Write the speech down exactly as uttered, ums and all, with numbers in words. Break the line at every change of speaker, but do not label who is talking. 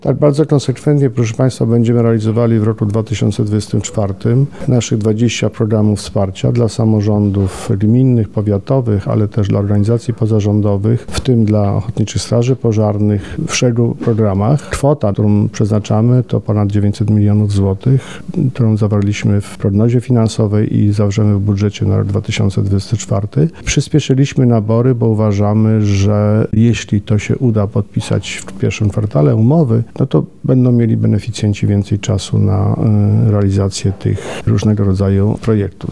Tak, bardzo konsekwentnie, proszę Państwa, będziemy realizowali w roku dwa tysiące dwudziestym czwartym naszych dwadzieścia programów wsparcia dla samorządów gminnych, powiatowych, ale też dla organizacji pozarządowych, w tym dla Ochotniczych Straży Pożarnych w szeregu programach. Kwota, którą przeznaczamy, to ponad dziewięćset milionów złotych, którą zawarliśmy w prognozie finansowej i zawrzemy w budżecie na rok dwa tysiące dwudziesty czwarty. Przyspieszyliśmy nabory, bo uważamy, że jeśli to się uda podpisać w pierwszym kwartale umowy, no to będą mieli beneficjenci więcej czasu na realizację tych różnego rodzaju projektów.